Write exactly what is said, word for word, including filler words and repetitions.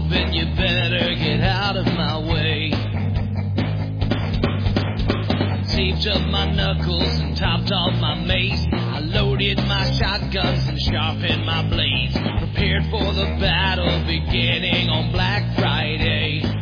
hoping you better get out of my way. I taped up my knuckles and topped off my mace. I loaded my shotguns and sharpened my blades. Prepared for the battle beginning on Black Friday.